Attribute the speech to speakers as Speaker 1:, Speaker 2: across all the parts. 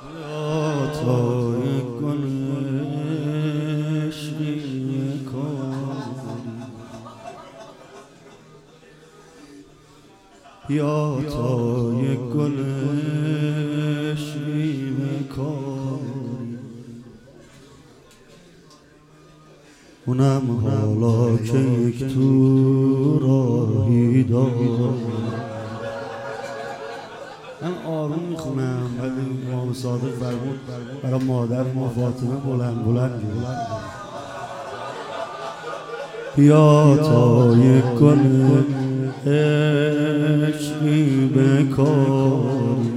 Speaker 1: یا تای گل شیوه کاری، یا تای گل شیوه کاری، اونم حالا که یک تو راهی دارم. من آروم میخونم ولی امام صادق فرمود برای مادر ما فاطمه بلند بلند بیا تا یک گل عشقی بکاری،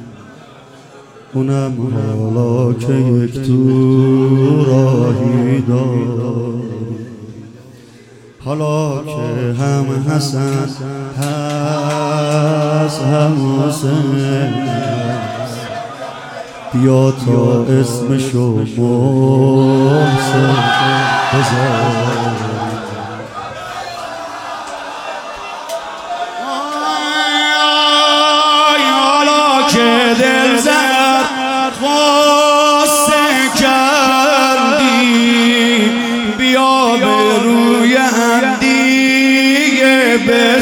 Speaker 1: اونم حالا که یک تو راهی داری. حالا که هم حسن هست هم حسین، بیا تا اسمشو محسن بذار. حالا که دل زد خواسته کردی، بیا به روی هم دیگه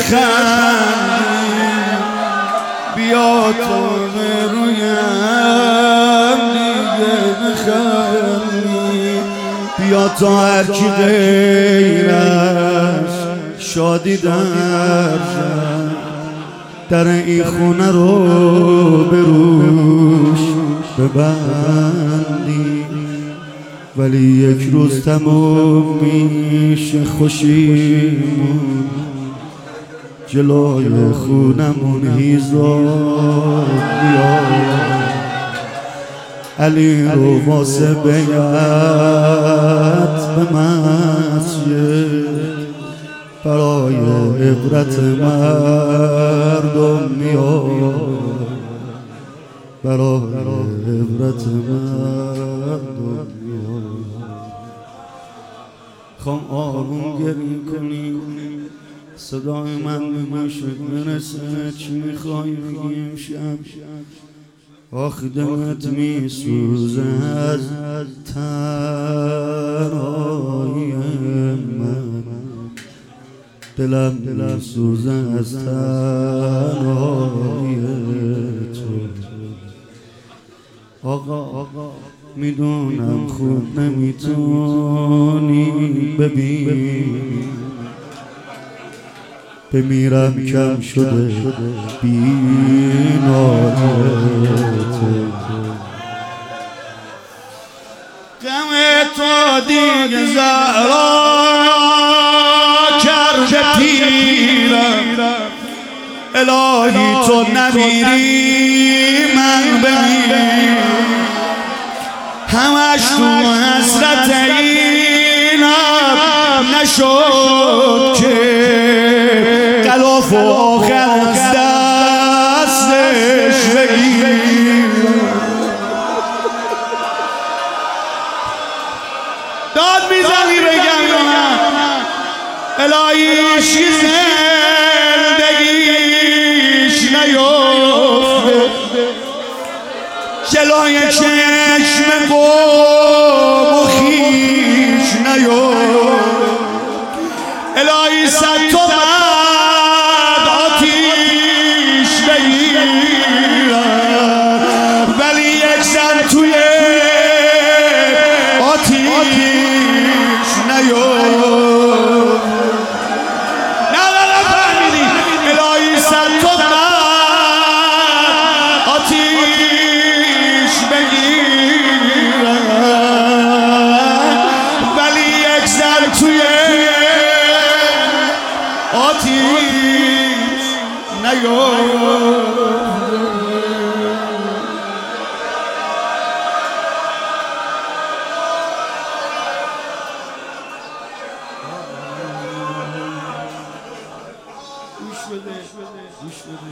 Speaker 1: بخندیم، بیا تو به روی هم دیگه بخندیم، بیا تا هرکی غیرش شادی در این خونه رو به روش ببندی. ولی یک روز تموم میشه خوشیمون، جلوی خونمون هیزاد بیار، علی رو واسه بیعت به مسجد برای عبرت مردم میاد، برای عبرت مردم میاد. خوام آروم گریه کنی، صدای من به مشرق برسه، چی میخوای بگیم شب آخ دلت میسوزه از تنهایی من، دلم میسوزه از تنهایی تو. آقا میدونم خوب نمیتونی ببینی، بمیرم کم شده بینایت، غم تو دیگه زهرا کرده پیرم، الهی تو نمیری من بمیرم، همش تو حسرت اینم نشد که غلاف آخر از دستش بگیرم. داد میزنی بگم یا من الهی عشقی زندگیش نیفته جلوی چشم قوم و خویش نیفته. الهی صد تا مرد آتیش بگیرن ولی یک زن توی آتیش نیفته. نه فهمیدی الهی صد تا مرد آتیش بگیرن ولی یک زن توی آتیش نیفته. گوش بده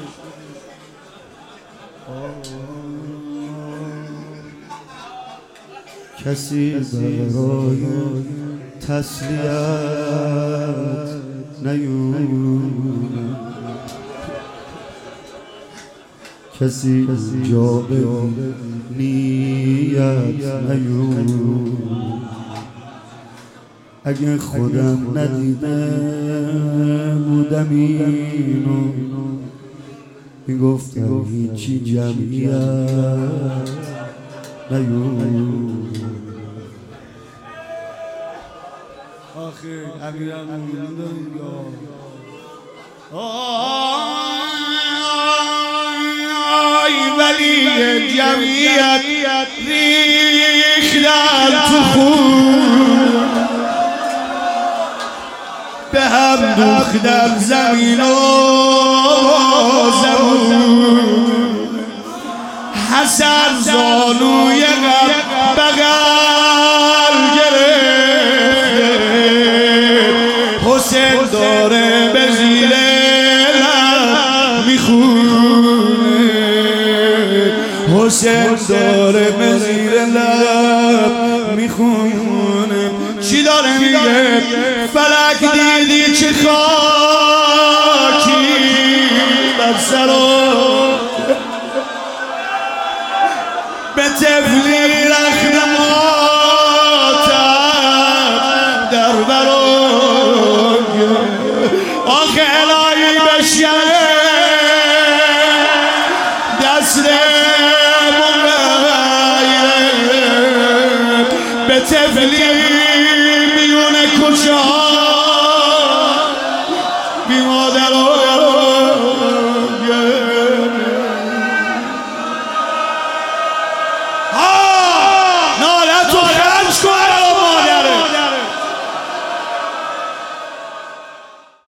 Speaker 1: کسی برای تسلیت نیومد، کسی جا ببینی جمعیت نیون اگه خودم ندیده بودم اینو میگفتم هیچی جمعیت نیون آخه امیرم داریم آی ولی جمعیت ریختن تو خون به هم دوختم زمین و زمون حسن زانوی بغل گرفت حسین داره به زیر لب میخونه حسین داره به زیر لب میخونه چی داره میگه فلک دیدی چه خاکی بر سر به تفلی